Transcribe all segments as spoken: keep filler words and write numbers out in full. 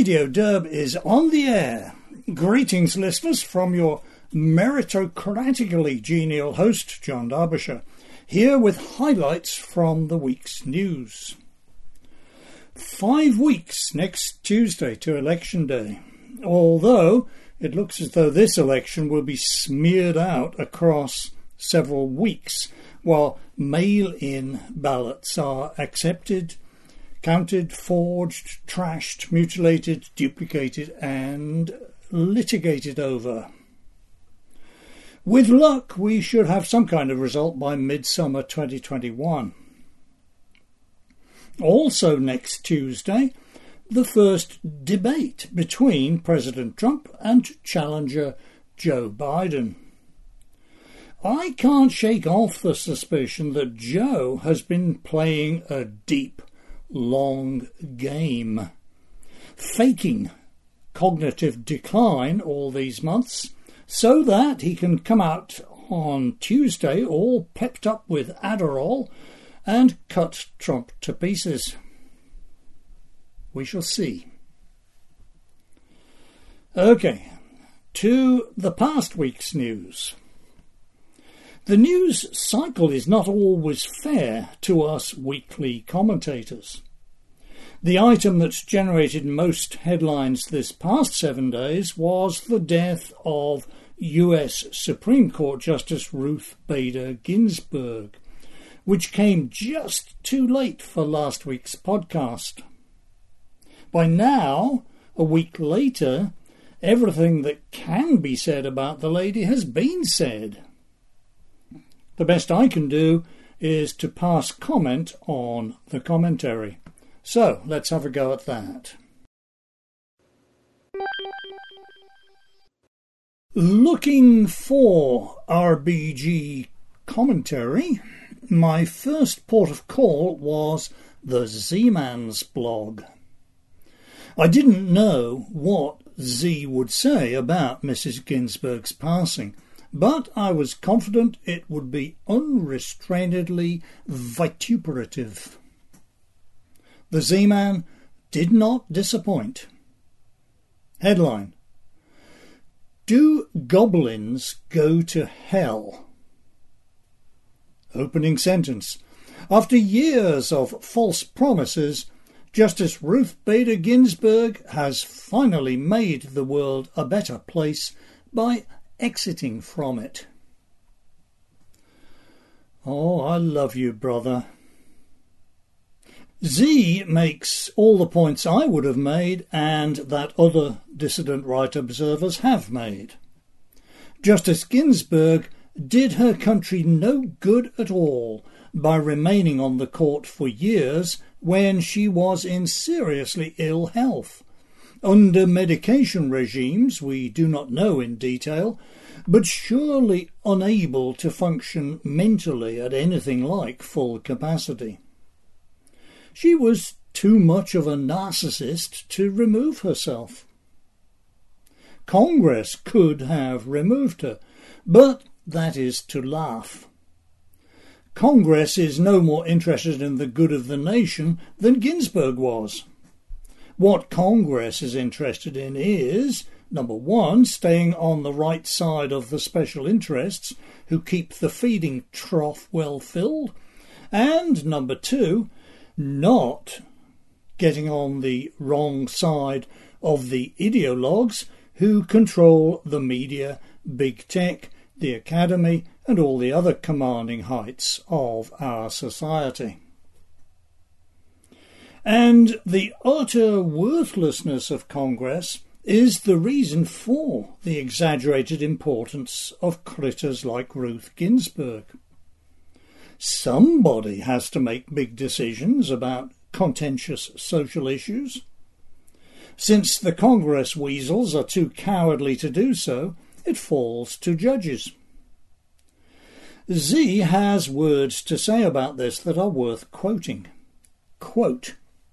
Radio Derb is on the air. Greetings, listeners, from your meritocratically genial host, John Derbyshire, here with highlights from the week's news. Five weeks next Tuesday to Election Day, although it looks as though this election will be smeared out across several weeks, while mail-in ballots are accepted, counted, forged, trashed, mutilated, duplicated and litigated over. With luck, we should have some kind of result by midsummer twenty twenty-one. Also next Tuesday, the first debate between President Trump and challenger Joe Biden. I can't shake off the suspicion that Joe has been playing a deep, long game, faking cognitive decline all these months so that he can come out on Tuesday all pepped up with Adderall and cut Trump to pieces. We shall see. Okay, to the past week's news. The news cycle is not always fair to us weekly commentators. The item that's generated most headlines this past seven days was the death of U S Supreme Court Justice Ruth Bader Ginsburg, which came just too late for last week's podcast. By now, a week later, everything that can be said about the lady has been said. The best I can do is to pass comment on the commentary. So, let's have a go at that. Looking for R B G commentary, my first port of call was the Z-Man's blog. I didn't know what Z would say about Missus Ginsburg's passing, but I was confident it would be unrestrainedly vituperative. The Z-Man did not disappoint. Headline: Do goblins go to hell? Opening sentence: After years of false promises, Justice Ruth Bader Ginsburg has finally made the world a better place by exiting from it. Oh, I love you, brother. Z makes all the points I would have made and that other dissident right observers have made. Justice Ginsburg did her country no good at all by remaining on the court for years when she was in seriously ill health, under medication regimes we do not know in detail, but surely unable to function mentally at anything like full capacity. She was too much of a narcissist to remove herself. Congress could have removed her, but that is to laugh. Congress is no more interested in the good of the nation than Ginsburg was. What Congress is interested in is, number one, staying on the right side of the special interests who keep the feeding trough well filled, and number two, not getting on the wrong side of the ideologues who control the media, big tech, the academy, and all the other commanding heights of our society. And the utter worthlessness of Congress is the reason for the exaggerated importance of critters like Ruth Ginsburg. Somebody has to make big decisions about contentious social issues. Since the Congress weasels are too cowardly to do so, it falls to judges. Z has words to say about this that are worth quoting. Quote,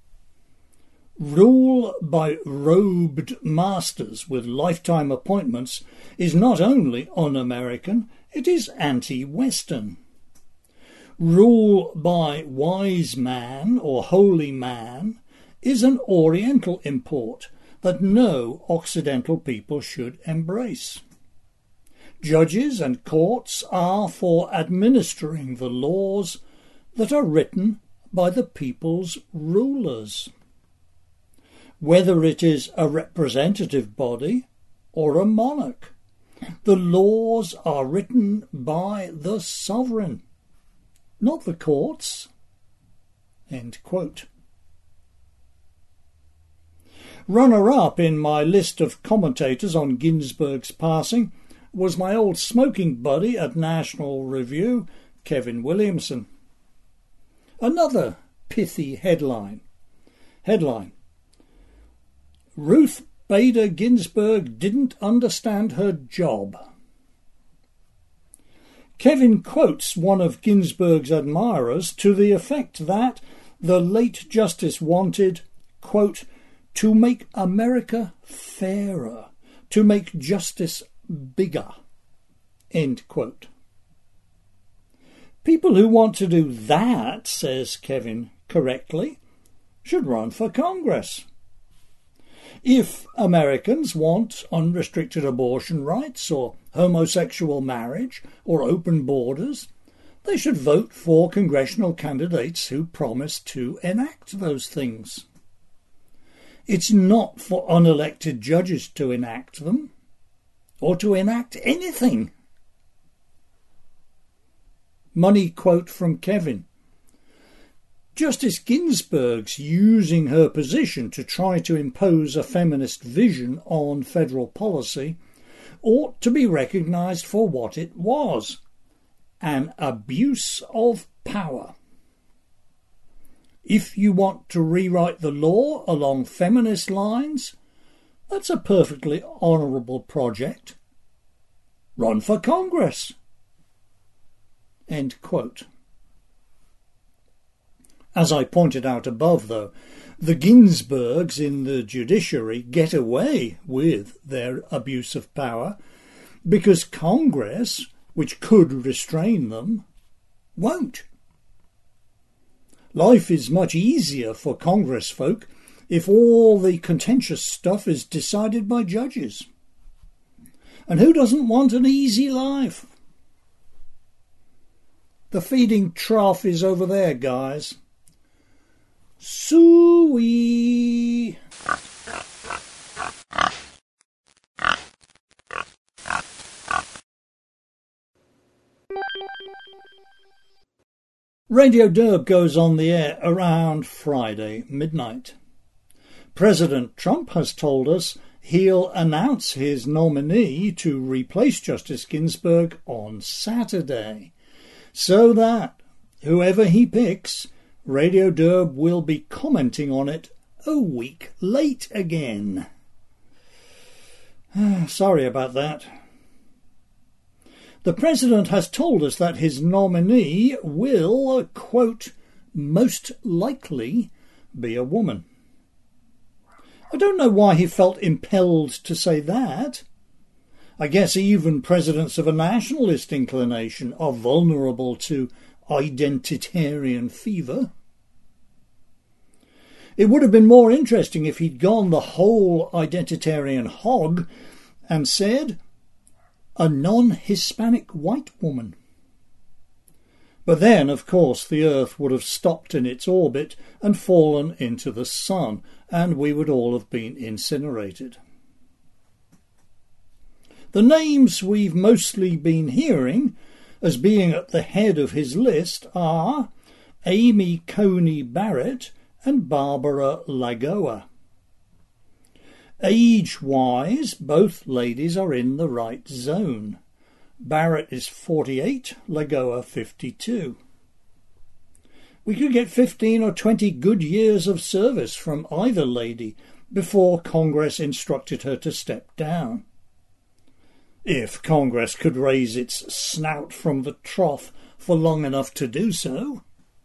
Rule by robed masters with lifetime appointments is not only un-American, it is anti-Western. Rule by wise man or holy man is an Oriental import that no Occidental people should embrace. Judges and courts are for administering the laws that are written by the people's rulers. Whether it is a representative body or a monarch, the laws are written by the sovereign, not the courts." End quote. Runner-up in my list of commentators on Ginsburg's passing was my old smoking buddy at National Review, Kevin Williamson. Another pithy headline. Headline: Ruth Bader Ginsburg didn't understand her job. Kevin quotes one of Ginsburg's admirers to the effect that the late Justice wanted, quote, "to make America fairer, to make justice bigger," end quote. People who want to do that, says Kevin correctly, should run for Congress. If Americans want unrestricted abortion rights or homosexual marriage or open borders, they should vote for congressional candidates who promise to enact those things. It's not for unelected judges to enact them, or to enact anything. Money quote from Kevin: Justice Ginsburg's using her position to try to impose a feminist vision on federal policy ought to be recognised for what it was: an abuse of power. If you want to rewrite the law along feminist lines, that's a perfectly honourable project. Run for Congress. End quote. As I pointed out above, though, the Ginsburgs in the judiciary get away with their abuse of power because Congress, which could restrain them, won't. Life is much easier for Congress folk if all the contentious stuff is decided by judges. And who doesn't want an easy life? The feeding trough is over there, guys. Suey. Radio Derb goes on the air around Friday midnight. President Trump has told us he'll announce his nominee to replace Justice Ginsburg on Saturday, so that whoever he picks, Radio Derb will be commenting on it a week late again. Sorry about that. The President has told us that his nominee will, quote, most likely be a woman. I don't know why he felt impelled to say that. I guess even presidents of a nationalist inclination are vulnerable to identitarian fever. It would have been more interesting if he'd gone the whole identitarian hog and said, a non-Hispanic white woman. But then, of course, the Earth would have stopped in its orbit and fallen into the sun, and we would all have been incinerated. The names we've mostly been hearing as being at the head of his list are Amy Coney Barrett and Barbara Lagoa. Age-wise, both ladies are in the right zone. Barrett is forty-eight, Lagoa fifty-two. We could get fifteen or twenty good years of service from either lady before Congress instructed her to step down. If Congress could raise its snout from the trough for long enough to do so.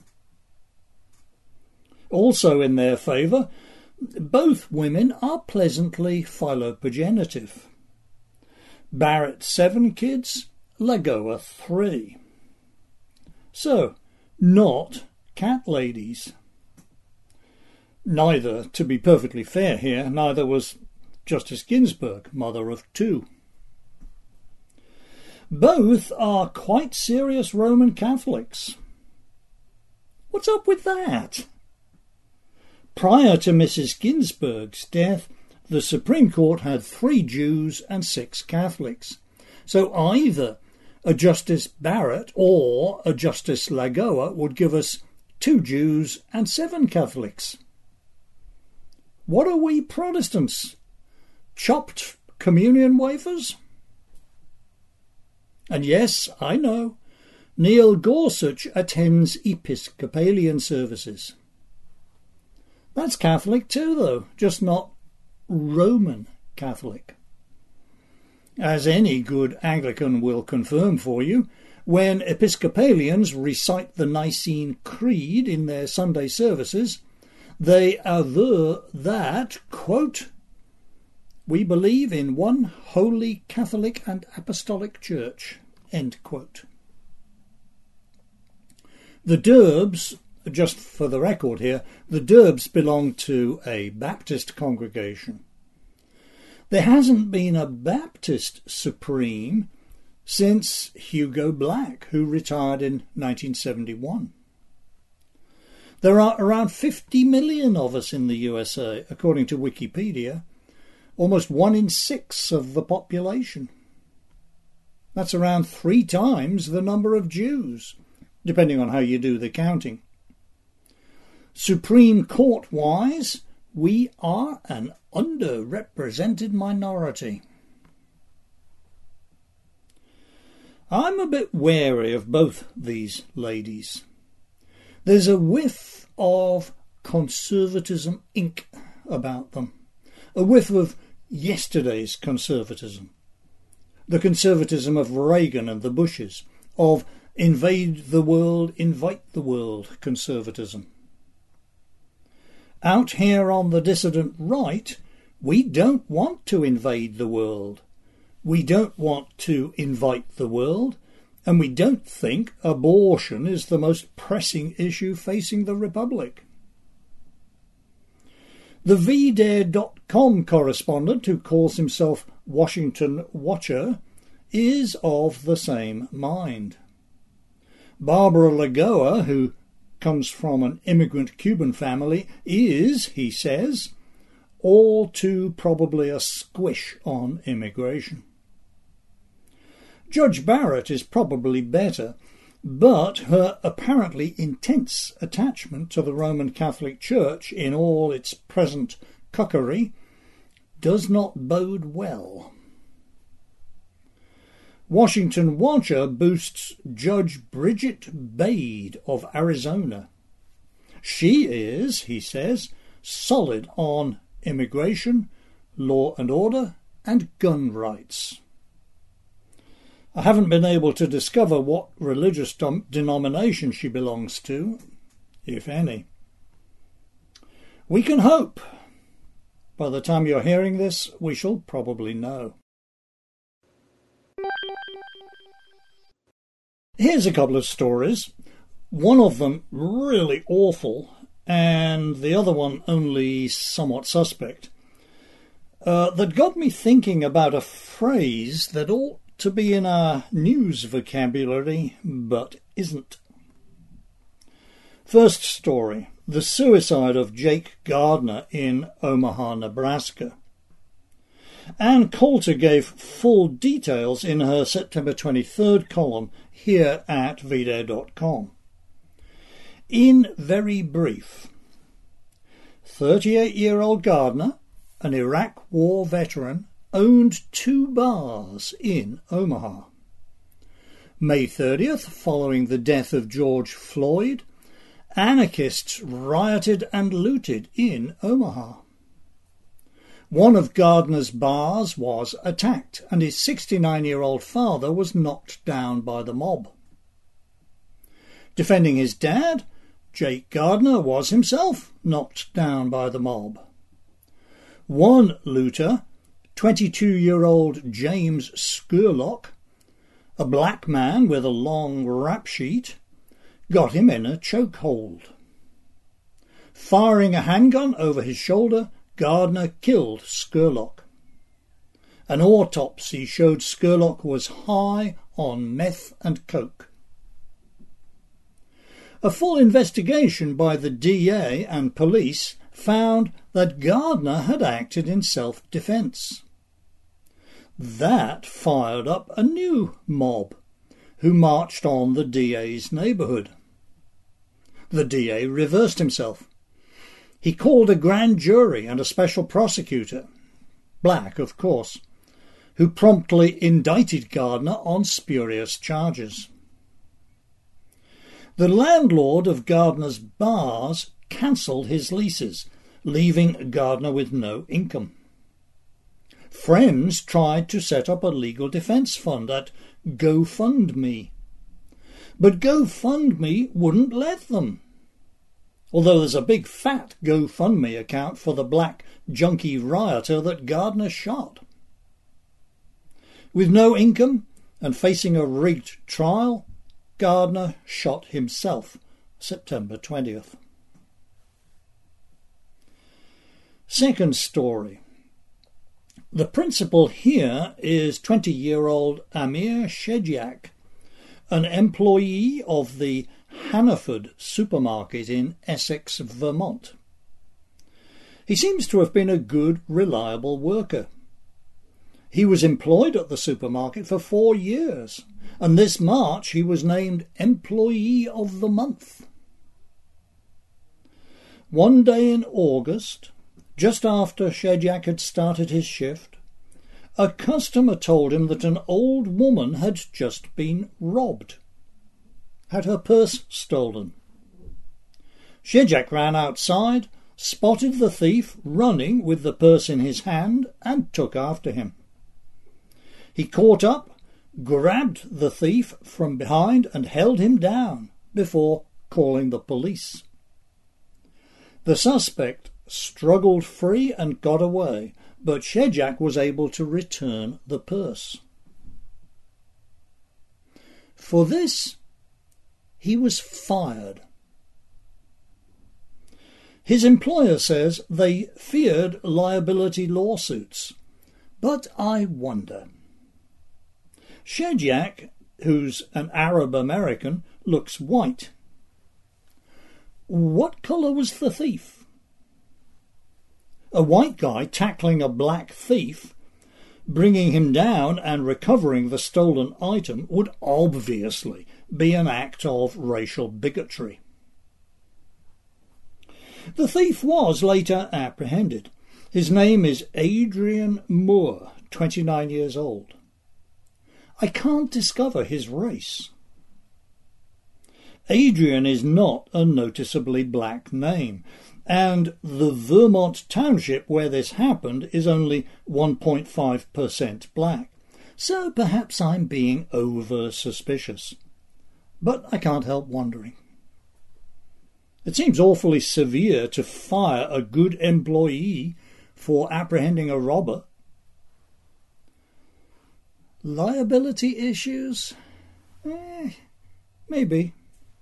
Also in their favour, both women are pleasantly philoprogenitive. Barrett seven kids, Lagoa three. So, not cat ladies. Neither, to be perfectly fair here, neither was Justice Ginsburg, mother of two. Both are quite serious Roman Catholics. What's up with that? Prior to Missus Ginsburg's death, the Supreme Court had three Jews and six Catholics. So either a Justice Barrett or a Justice Lagoa would give us two Jews and seven Catholics. What are we Protestants? Chopped communion wafers? And yes, I know, Neil Gorsuch attends Episcopalian services. That's Catholic too, though, just not Roman Catholic. As any good Anglican will confirm for you, when Episcopalians recite the Nicene Creed in their Sunday services, they aver that, quote, "We believe in one holy Catholic and Apostolic Church," end quote. The Derbs, just for the record here, the Derbs belong to a Baptist congregation. There hasn't been a Baptist Supreme since Hugo Black, who retired in nineteen seventy-one. There are around fifty million of us in the U S A, according to Wikipedia, almost one in six of the population. That's around three times the number of Jews, depending on how you do the counting. Supreme Court-wise, we are an underrepresented minority. I'm a bit wary of both these ladies. There's a whiff of conservatism Incorporated about them, a whiff of yesterday's conservatism, the conservatism of Reagan and the Bushes, of invade the world, invite the world conservatism. Out here on the dissident right, we don't want to invade the world. We don't want to invite the world, and we don't think abortion is the most pressing issue facing the Republic. The V Dare dot com correspondent, who calls himself Washington Watcher, is of the same mind. Barbara Lagoa, who comes from an immigrant Cuban family, is, he says, all too probably a squish on immigration. Judge Barrett is probably better, but her apparently intense attachment to the Roman Catholic Church in all its present cuckery does not bode well. Washington Watcher boosts Judge Bridget Bade of Arizona. She is, he says, solid on immigration, law and order, and gun rights. I haven't been able to discover what religious dom- denomination she belongs to, if any. We can hope. By the time you're hearing this, we shall probably know. Here's a couple of stories. One of them really awful, and the other one only somewhat suspect. Uh, that got me thinking about a phrase that ought to be in our news vocabulary, but isn't. First story, the suicide of Jake Gardner in Omaha, Nebraska. Ann Coulter gave full details in her September twenty-third column here at V Dare dot com. In very brief, thirty-eight-year-old Gardner, an Iraq War veteran, owned two bars in Omaha. May thirtieth, following the death of George Floyd, anarchists rioted and looted in Omaha. One of Gardner's bars was attacked, and his sixty-nine-year-old father was knocked down by the mob. Defending his dad, Jake Gardner was himself knocked down by the mob. One looter, twenty-two-year-old James Scurlock, a black man with a long rap sheet, got him in a chokehold. Firing a handgun over his shoulder, Gardner killed Scurlock. An autopsy showed Scurlock was high on meth and coke. A full investigation by the D A and police found that Gardner had acted in self-defence. That fired up a new mob, who marched on the D A's neighbourhood. The D A reversed himself. He called a grand jury and a special prosecutor, black of course, who promptly indicted Gardner on spurious charges. The landlord of Gardner's bars cancelled his leases, leaving Gardner with no income. Friends tried to set up a legal defence fund at GoFundMe, but GoFundMe wouldn't let them, although there's a big fat GoFundMe account for the black junkie rioter that Gardner shot. With no income and facing a rigged trial, Gardner shot himself September twentieth. Second story. The principal here is twenty-year-old Amir Shedyak, an employee of the Hannaford supermarket in Essex, Vermont. He seems to have been a good, reliable worker. He was employed at the supermarket for four years, and this March he was named Employee of the Month. One day in August, just after Shedyak had started his shift, a customer told him that an old woman had just been robbed, had her purse stolen. Shedyak ran outside, spotted the thief running with the purse in his hand, and took after him. He caught up, grabbed the thief from behind and held him down before calling the police. The suspect struggled free and got away, but Shedyak was able to return the purse. For this, he was fired. His employer says they feared liability lawsuits, but I wonder. Shedyak, who's an Arab American, looks white. What colour was the thief? A white guy tackling a black thief, bringing him down and recovering the stolen item would obviously be an act of racial bigotry. The thief was later apprehended. His name is Adrian Moore, twenty-nine years old. I can't discover his race. Adrian is not a noticeably black name, and the Vermont township where this happened is only one point five percent black, so perhaps I'm being over-suspicious. But I can't help wondering. It seems awfully severe to fire a good employee for apprehending a robber. Liability issues? Eh, maybe.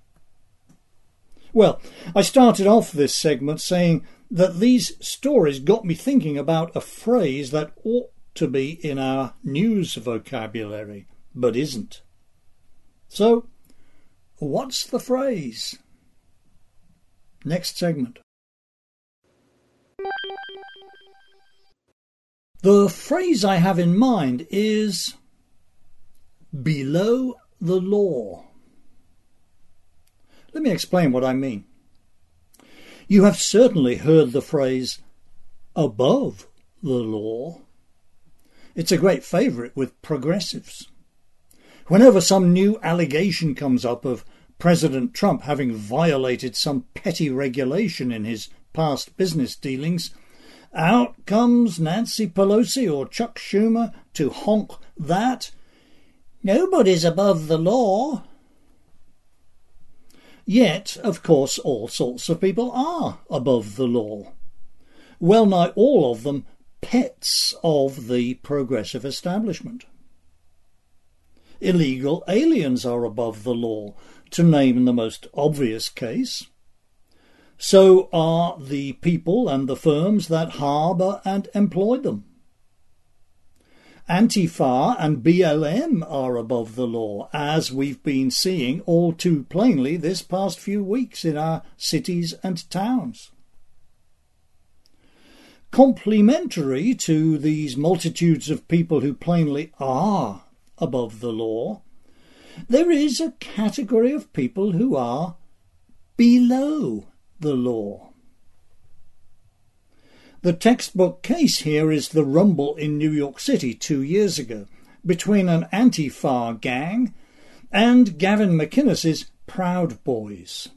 Well, I started off this segment saying that these stories got me thinking about a phrase that ought to be in our news vocabulary, but isn't. So, what's the phrase? Next segment. The phrase I have in mind is below the law. Let me explain what I mean. You have certainly heard the phrase above the law. It's a great favourite with progressives. Whenever some new allegation comes up of President Trump having violated some petty regulation in his past business dealings, out comes Nancy Pelosi or Chuck Schumer to honk that nobody's above the law. Yet, of course, all sorts of people are above the law. Well nigh all of them pets of the progressive establishment. Illegal aliens are above the law, to name the most obvious case. So are the people and the firms that harbour and employ them. Antifa and B L M are above the law, as we've been seeing all too plainly this past few weeks in our cities and towns. Complementary to these multitudes of people who plainly are above the law, there is a category of people who are below the law. The textbook case here is the rumble in New York City two years ago between an Antifa gang and Gavin McInnes's Proud Boys.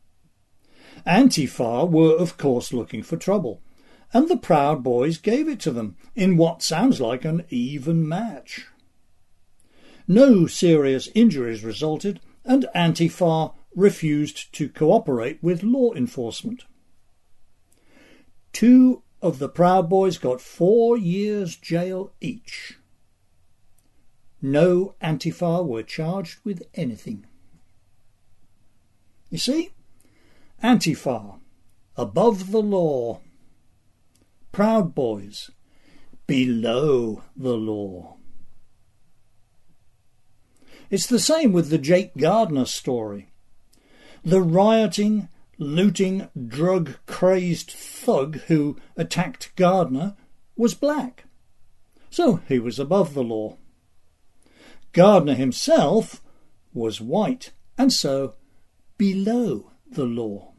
Antifa were, of course, looking for trouble, and the Proud Boys gave it to them in what sounds like an even match. No serious injuries resulted, and Antifa refused to cooperate with law enforcement. Two of the Proud Boys got four years jail each. No Antifa were charged with anything. You see, Antifa, above the law. Proud Boys, below the law. It's the same with the Jake Gardner story. The rioting, looting, drug-crazed thug who attacked Gardner was black, so he was above the law. Gardner himself was white, and so below the law.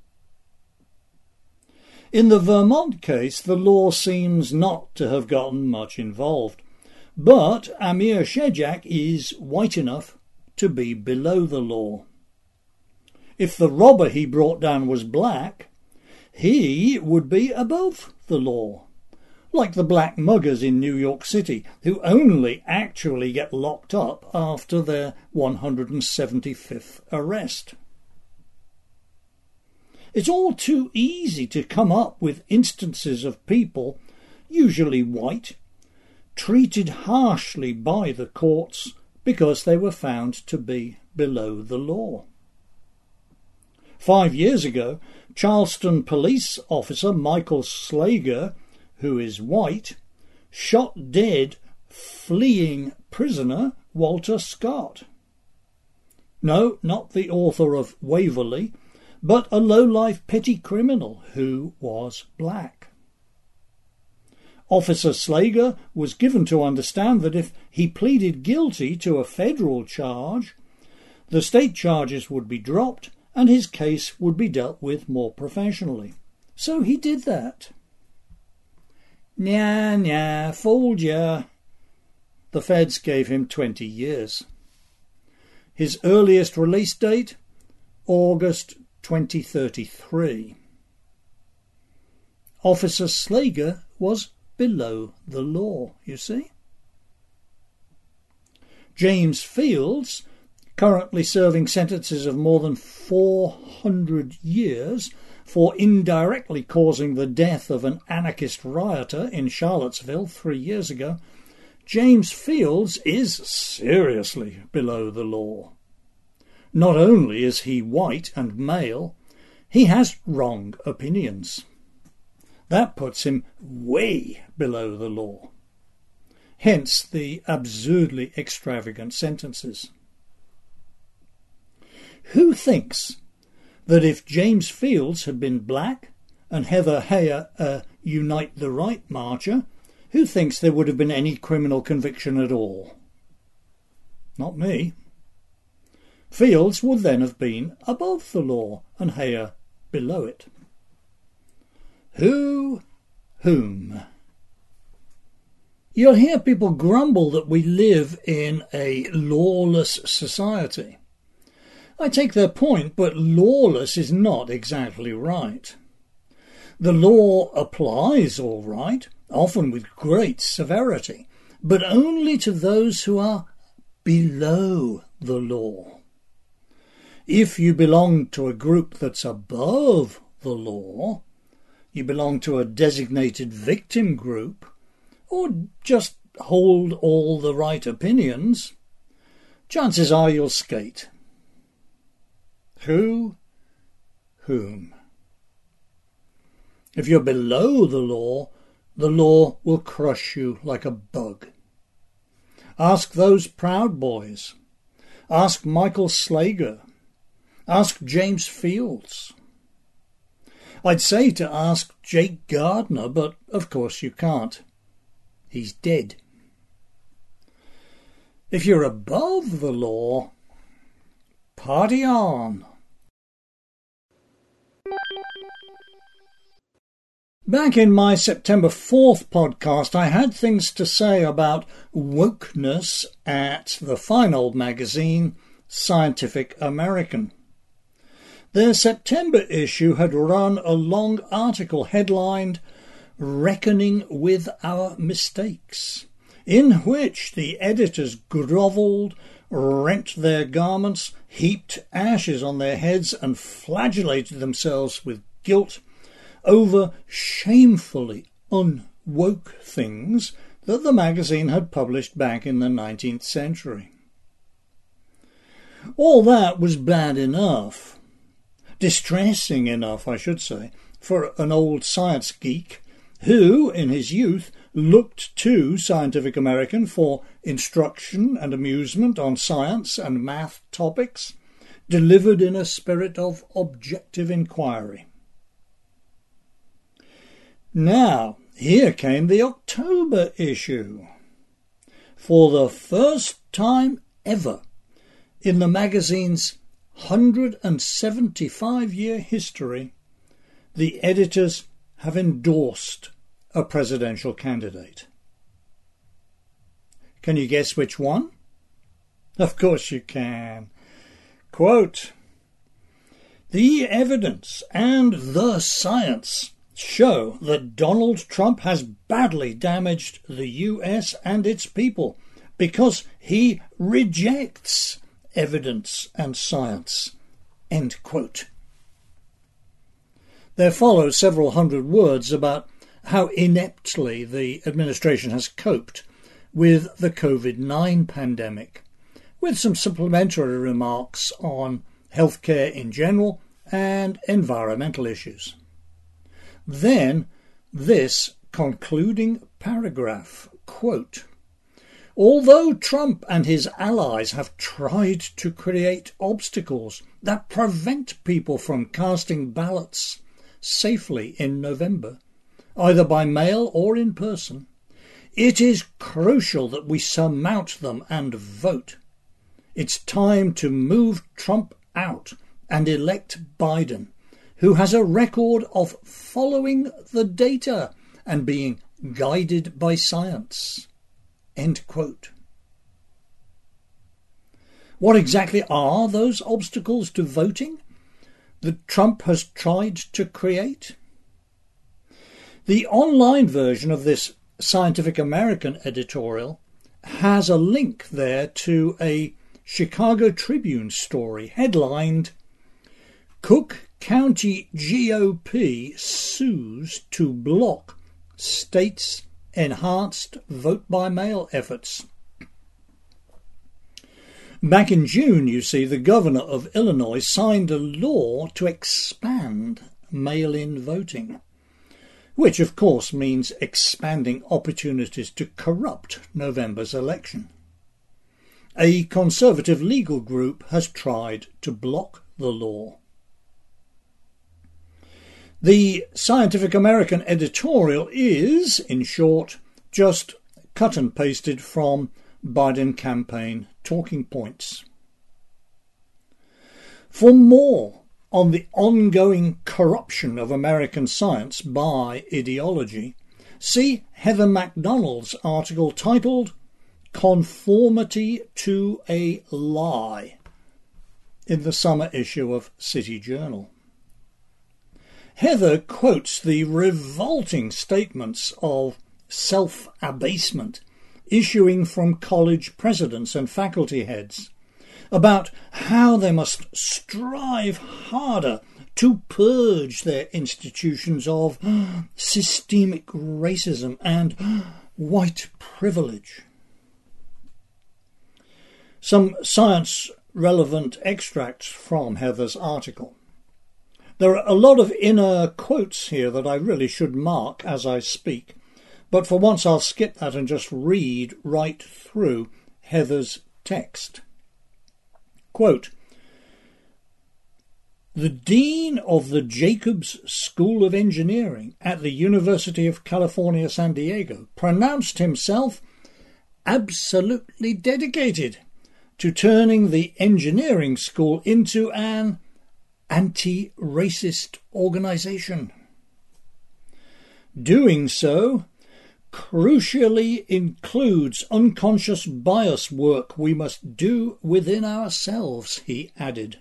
In the Vermont case, the law seems not to have gotten much involved, but Amir Shejak is white enough to be below the law. If the robber he brought down was black, he would be above the law, like the black muggers in New York City, who only actually get locked up after their one hundred seventy-fifth arrest. It's all too easy to come up with instances of people, usually white, treated harshly by the courts because they were found to be below the law. Five years ago, Charleston police officer Michael Slager, who is white, shot dead fleeing prisoner Walter Scott. No, not the author of Waverly, but a low-life petty criminal who was black. Officer Slager was given to understand that if he pleaded guilty to a federal charge, the state charges would be dropped and his case would be dealt with more professionally. So he did that. Nya, nya, fooled ya. The feds gave him twenty years. His earliest release date, August twenty thirty-three. Officer Slager was below the law, you see. James Fields, currently serving sentences of more than four hundred years for indirectly causing the death of an anarchist rioter in Charlottesville three years ago, James Fields is seriously below the law. Not only is he white and male, he has wrong opinions. That puts him way below the law. Hence the absurdly extravagant sentences. Who thinks that if James Fields had been black and Heather Heyer a Unite the Right marcher, who thinks there would have been any criminal conviction at all? Not me. Fields would then have been above the law and Heyer below it. Who, whom? You'll hear people grumble that we live in a lawless society. I take their point, but lawless is not exactly right. The law applies all right, often with great severity, but only to those who are below the law. If you belong to a group that's above the law, you belong to a designated victim group, or just hold all the right opinions, chances are you'll skate. Who? Whom? If you're below the law, the law will crush you like a bug. Ask those Proud Boys. Ask Michael Slager. Ask James Fields. I'd say to ask Jake Gardner, but of course you can't. He's dead. If you're above the law, party on. Back in my September fourth podcast, I had things to say about wokeness at the fine old magazine, Scientific American. Their September issue had run a long article headlined Reckoning with Our Mistakes, in which the editors grovelled, rent their garments, heaped ashes on their heads and flagellated themselves with guilt over shamefully unwoke things that the magazine had published back in the nineteenth century. All that was bad enough, distressing enough, I should say, for an old science geek who, in his youth, looked to Scientific American for instruction and amusement on science and math topics, delivered in a spirit of objective inquiry. Now, here came the October issue. For the first time ever in the magazine's one hundred seventy-five year history, the editors have endorsed a presidential candidate. Can you guess which one? Of course you can. Quote, "The evidence and the science show that Donald Trump has badly damaged the U S and its people because he rejects evidence and science." End quote. There follow several hundred words about how ineptly the administration has coped with the COVID nineteen pandemic, with some supplementary remarks on healthcare in general and environmental issues. Then this concluding paragraph, quote, "Although Trump and his allies have tried to create obstacles that prevent people from casting ballots safely in November, either by mail or in person, it is crucial that we surmount them and vote. It's time to move Trump out and elect Biden, who has a record of following the data and being guided by science." End quote. What exactly are those obstacles to voting that Trump has tried to create? The online version of this Scientific American editorial has a link there to a Chicago Tribune story headlined, "Cook County G O P sues to block state's enhanced vote-by-mail efforts." Back in June, you see, the governor of Illinois signed a law to expand mail-in voting, which of course means expanding opportunities to corrupt November's election. A conservative legal group has tried to block the law. The Scientific American editorial is, in short, just cut and pasted from Biden campaign talking points. For more on the ongoing corruption of American science by ideology, see Heather MacDonald's article titled "Conformity to a Lie" in the summer issue of City Journal. Heather quotes the revolting statements of self-abasement issuing from college presidents and faculty heads about how they must strive harder to purge their institutions of systemic racism and white privilege. Some science-relevant extracts from Heather's article. There are a lot of inner quotes here that I really should mark as I speak, but for once I'll skip that and just read right through Heather's text. Quote, "The Dean of the Jacobs School of Engineering at the University of California, San Diego, pronounced himself absolutely dedicated to turning the engineering school into an anti-racist organization. Doing so crucially includes unconscious bias work we must do within ourselves," he added.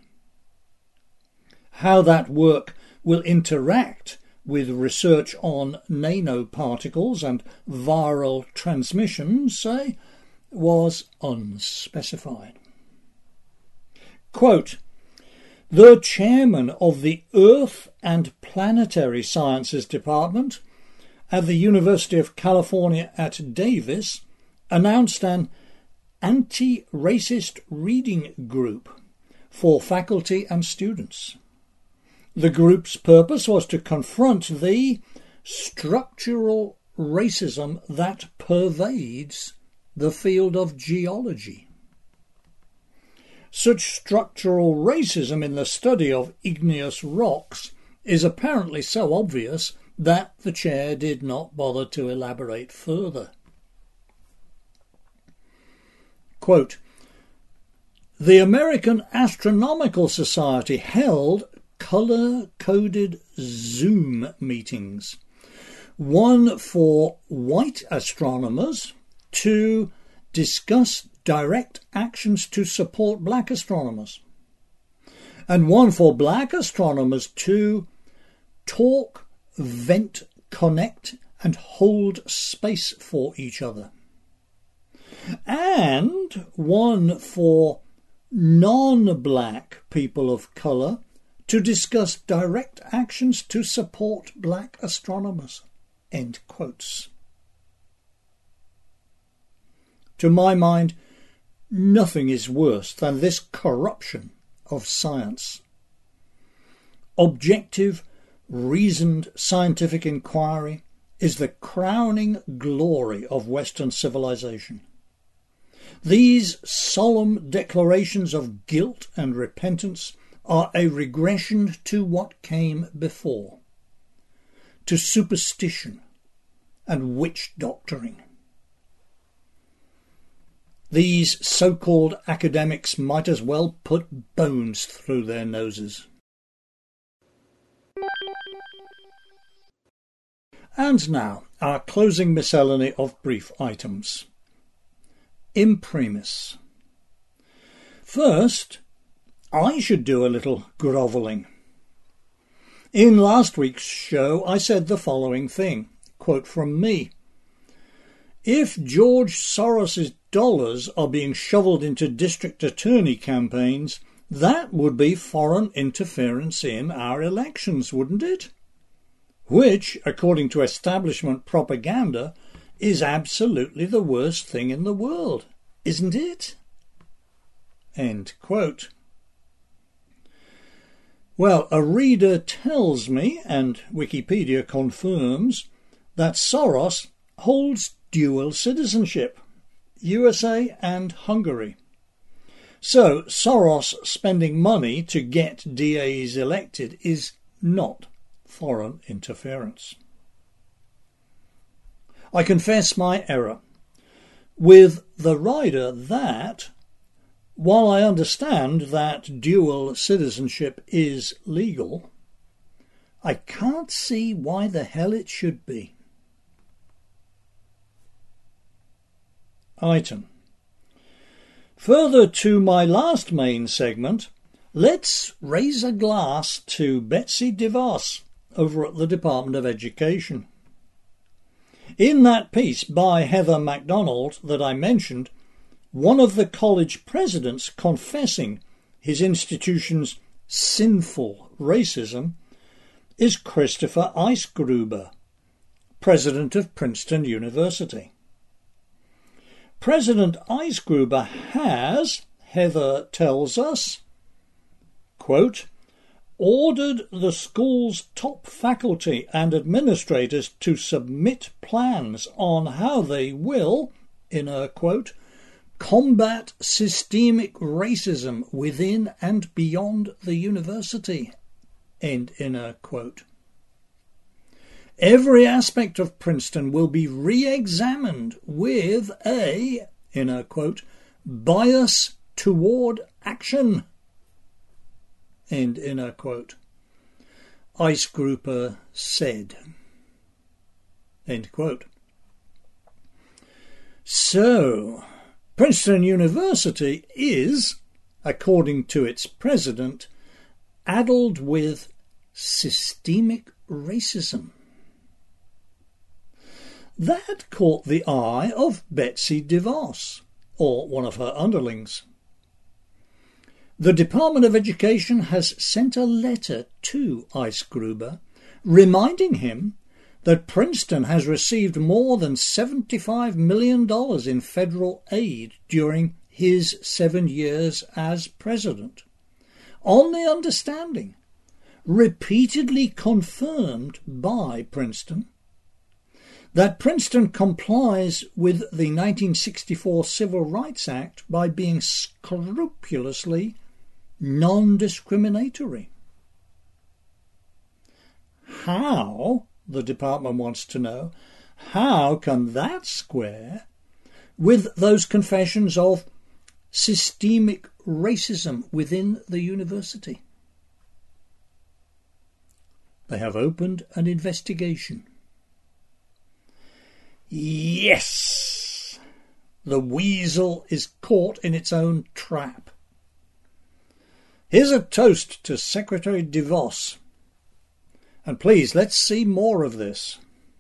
How that work will interact with research on nanoparticles and viral transmissions, say, was unspecified. Quote, "The chairman of the Earth and Planetary Sciences Department at the University of California at Davis announced an anti-racist reading group for faculty and students. The group's purpose was to confront the structural racism that pervades the field of geology. Such structural racism in the study of igneous rocks is apparently so obvious that the chair did not bother to elaborate further." Quote, "The American Astronomical Society held colour-coded Zoom meetings, one for white astronomers to discuss direct actions to support black astronomers, and one for black astronomers to talk, vent, connect, and hold space for each other, and one for non-black people of colour to discuss direct actions to support black astronomers." End quotes. To my mind, nothing is worse than this corruption of science. Objective, reasoned scientific inquiry is the crowning glory of Western civilization. These solemn declarations of guilt and repentance are a regression to what came before, to superstition and witch doctoring. These so-called academics might as well put bones through their noses. And now, our closing miscellany of brief items. Imprimis. First, I should do a little grovelling. In last week's show, I said the following thing, quote from me: "If George Soros's dollars are being shoveled into district attorney campaigns, that would be foreign interference in our elections, wouldn't it? Which, according to establishment propaganda, is absolutely the worst thing in the world, isn't it?" End quote. Well, a reader tells me, and Wikipedia confirms, that Soros holds dual citizenship, U S A and Hungary. So Soros spending money to get D As elected is not foreign interference. I confess my error, with the rider that, while I understand that dual citizenship is legal, I can't see why the hell it should be. Item. Further to my last main segment, let's raise a glass to Betsy DeVos over at the Department of Education. In that piece by Heather MacDonald that I mentioned, one of the college presidents confessing his institution's sinful racism is Christopher Eisgruber, president of Princeton University. President Eisgruber has, Heather tells us, quote, ordered the school's top faculty and administrators to submit plans on how they will, in a quote, combat systemic racism within and beyond the university, end inner quote. Every aspect of Princeton will be re-examined with a, inner quote, bias toward action, end inner quote. Eisgruber said, end quote. So, Princeton University is, according to its president, addled with systemic racism. That caught the eye of Betsy DeVos, or one of her underlings. The Department of Education has sent a letter to Eisgruber reminding him that Princeton has received more than seventy-five million dollars in federal aid during his seven years as president, on the understanding, repeatedly confirmed by Princeton, that Princeton complies with the nineteen sixty-four Civil Rights Act by being scrupulously non-discriminatory. How, the department wants to know, how can that square with those confessions of systemic racism within the university? They have opened an investigation. Yes! The weasel is caught in its own trap. Here's a toast to Secretary DeVos. And please, let's see more of this.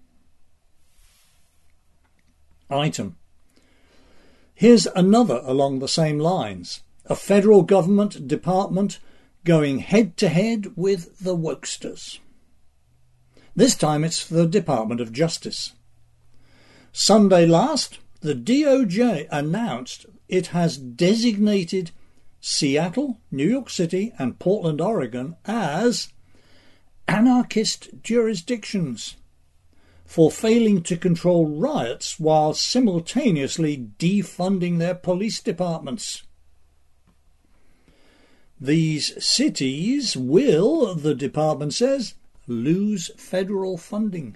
Item. Here's another along the same lines. A federal government department going head-to-head with the wokesters. This time it's the Department of Justice. Sunday last, the D O J announced it has designated Seattle, New York City and Portland, Oregon as anarchist jurisdictions for failing to control riots while simultaneously defunding their police departments. These cities will, the department says, lose federal funding.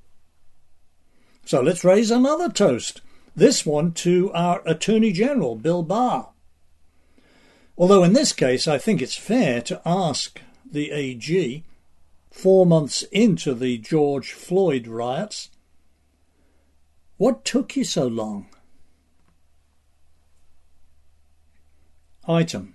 So let's raise another toast, this one to our Attorney General, Bill Barr. Although in this case I think it's fair to ask the A G, four months into the George Floyd riots, what took you so long? Item.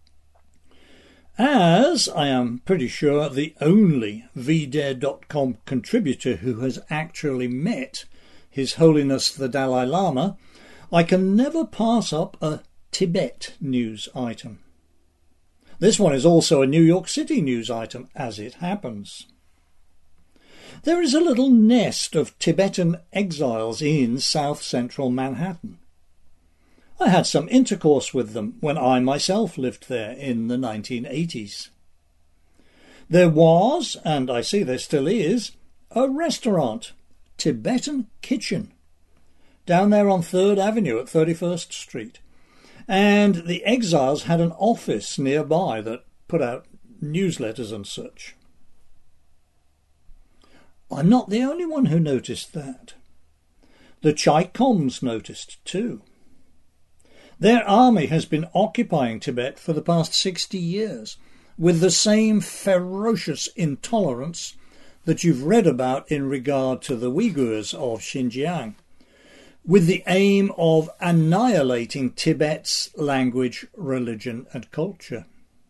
As I am pretty sure the only V Dare dot com contributor who has actually met His Holiness the Dalai Lama, I can never pass up a Tibet news item. This one is also a New York City news item, as it happens. There is a little nest of Tibetan exiles in south-central Manhattan. I had some intercourse with them when I myself lived there in the nineteen eighties. There was, and I see there still is, a restaurant, Tibetan Kitchen, down there on third Avenue at thirty-first Street. And the exiles had an office nearby that put out newsletters and such. I'm not the only one who noticed that. The Chai-Coms noticed too. Their army has been occupying Tibet for the past sixty years, with the same ferocious intolerance that you've read about in regard to the Uyghurs of Xinjiang, with the aim of annihilating Tibet's language, religion and culture.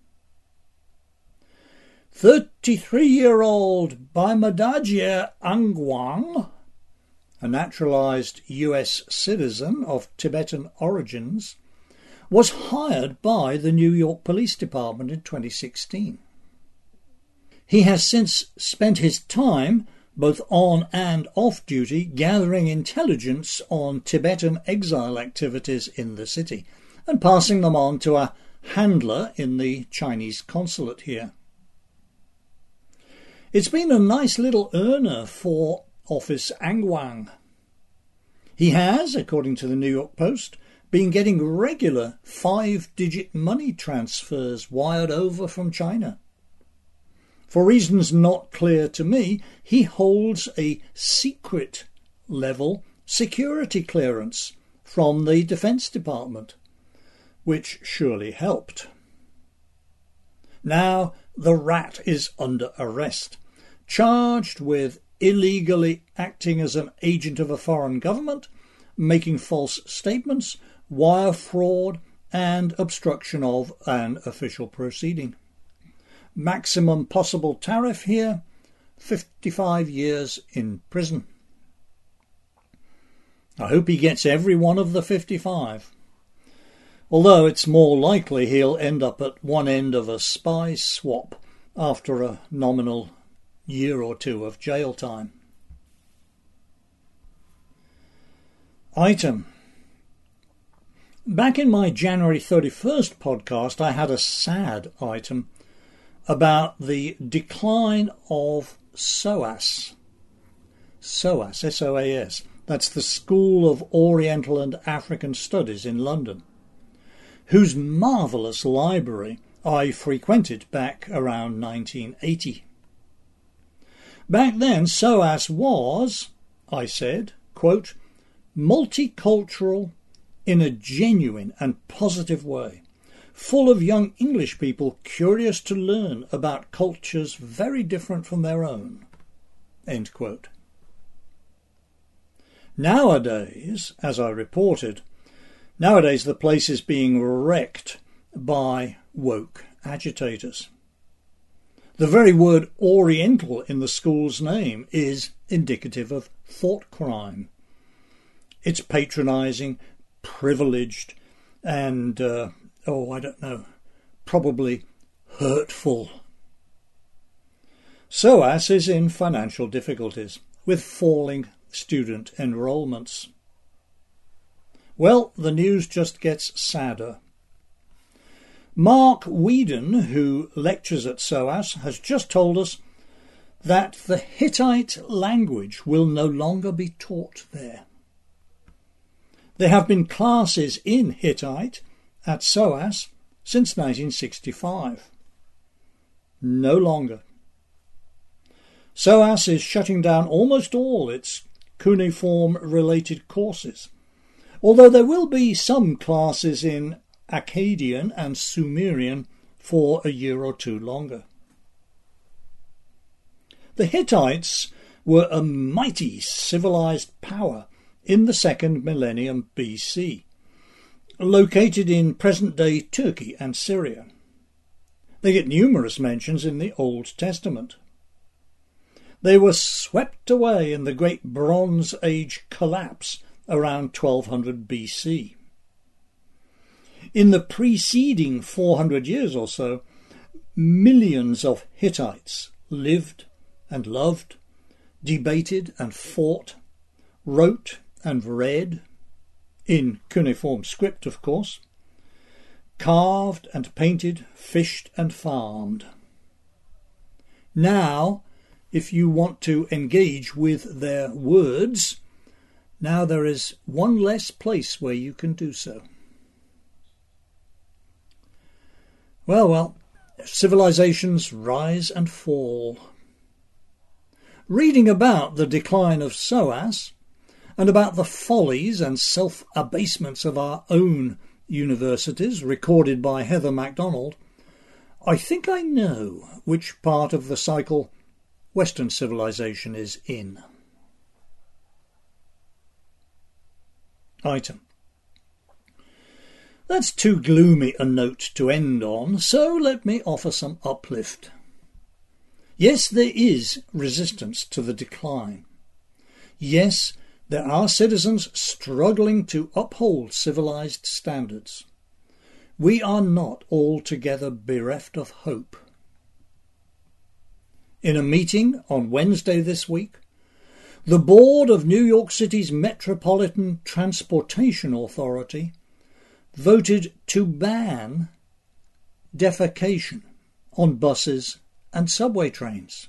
thirty-three-year-old Baimadajia Angwang, a naturalized U S citizen of Tibetan origins, was hired by the New York Police Department in twenty sixteen. He has since spent his time, both on and off duty, gathering intelligence on Tibetan exile activities in the city and passing them on to a handler in the Chinese consulate here. It's been a nice little earner for Officer Angwang. He has, according to the New York Post, been getting regular five-digit money transfers wired over from China. For reasons not clear to me, he holds a secret level security clearance from the Defence Department, which surely helped. Now the rat is under arrest, charged with illegally acting as an agent of a foreign government, making false statements, wire fraud, and obstruction of an official proceeding. Maximum possible tariff here, fifty-five years in prison. I hope he gets every one of the fifty-five. Although it's more likely he'll end up at one end of a spy swap after a nominal year or two of jail time. Item. Back in my January thirty-first podcast, I had a sad item about the decline of SOAS. SOAS, S O A S. That's the School of Oriental and African Studies in London, whose marvellous library I frequented back around nineteen eighty. Back then, SOAS was, I said, quote, multicultural in a genuine and positive way, full of young English people curious to learn about cultures very different from their own. End quote. Nowadays, as I reported, nowadays the place is being wrecked by woke agitators. The very word Oriental in the school's name is indicative of thought crime. It's patronising, privileged, and, uh, oh, I don't know, probably hurtful. SOAS is in financial difficulties, with falling student enrolments. Well, the news just gets sadder. Mark Whedon, who lectures at SOAS, has just told us that the Hittite language will no longer be taught there. There have been classes in Hittite at SOAS since nineteen sixty-five. No longer. SOAS is shutting down almost all its cuneiform-related courses, although there will be some classes in Akkadian and Sumerian for a year or two longer. The Hittites were a mighty civilized power in the second millennium B C, located in present-day Turkey and Syria. They get numerous mentions in the Old Testament. They were swept away in the Great Bronze Age collapse around twelve hundred B C. In the preceding four hundred years or so, millions of Hittites lived and loved, debated and fought, wrote and read, in cuneiform script of course, carved and painted, fished and farmed. Now, if you want to engage with their words, now there is one less place where you can do so. Well, well, civilizations rise and fall. Reading about the decline of SOAS and about the follies and self-abasements of our own universities, recorded by Heather MacDonald, I think I know which part of the cycle Western civilization is in. Item. That's too gloomy a note to end on, so let me offer some uplift. Yes, there is resistance to the decline. Yes, there are citizens struggling to uphold civilized standards. We are not altogether bereft of hope. In a meeting on Wednesday this week, the board of New York City's Metropolitan Transportation Authority voted to ban defecation on buses and subway trains.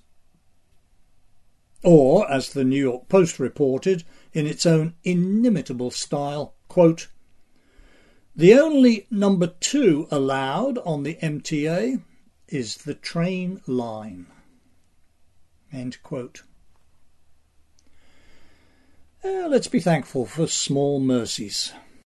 Or, as the New York Post reported in its own inimitable style, quote, The only number two allowed on the M T A is the train line. End quote. Uh, let's be thankful for small mercies.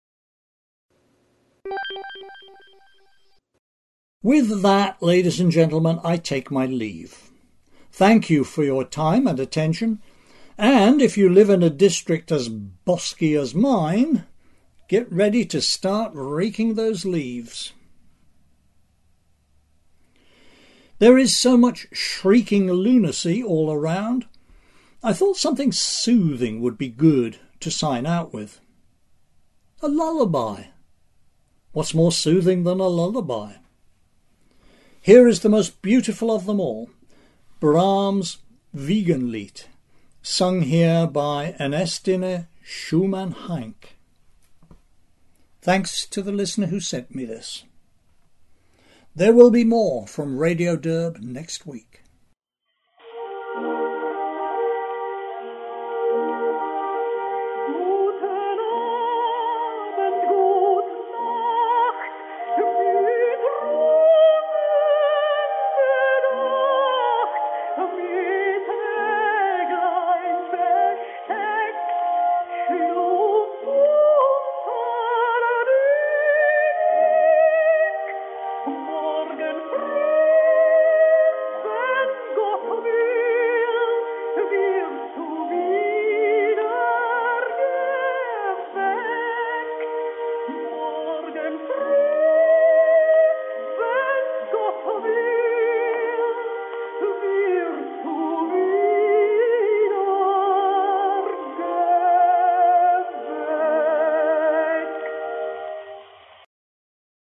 With that, ladies and gentlemen, I take my leave. Thank you for your time and attention, and if you live in a district as bosky as mine, get ready to start raking those leaves. There is so much shrieking lunacy all around. I thought something soothing would be good to sign out with. A lullaby. What's more soothing than a lullaby? Here is the most beautiful of them all, Brahms' Wiegenlied, sung here by Ernestine Schumann-Heink. Thanks to the listener who sent me this. There will be more from Radio Derb next week.